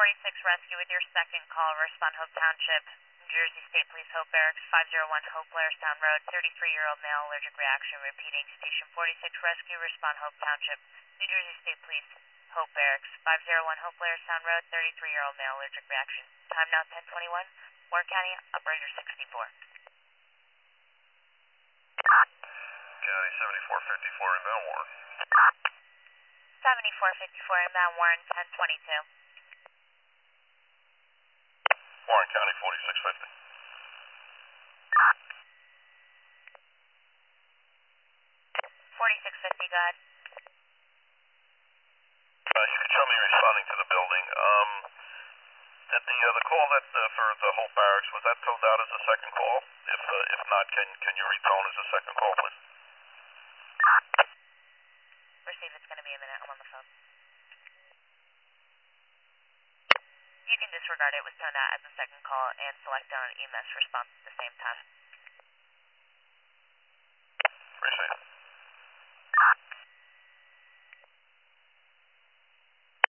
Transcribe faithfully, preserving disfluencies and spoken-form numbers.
forty-six Rescue with your second call. Respond Hope Township, New Jersey State Police, Hope Barracks, five oh one Hope Blairstown Road, thirty-three-year-old male, allergic reaction. Repeating, Station forty-six Rescue, Respond Hope Township, New Jersey State Police, Hope Barracks, five oh one Hope Blairstown Road, thirty-three-year-old male, allergic reaction. Time now ten twenty-one, Warren County, Operator sixty-four. County seventy-four fifty-four inbound Warren. seventy-four fifty-four inbound Warren, ten twenty-two. Warren County forty-six fifty. forty-six fifty, go ahead. Uh, you can show me responding to the building. Um, did the uh, the call that uh, for the Hope Barracks, was that toned out as a second call? If uh, if not, can can you retone as a second call, please? Receive, it's going to be a minute. I'm on the phone. You can disregard it. It was toned out as a second call and select on E M S response at the same time.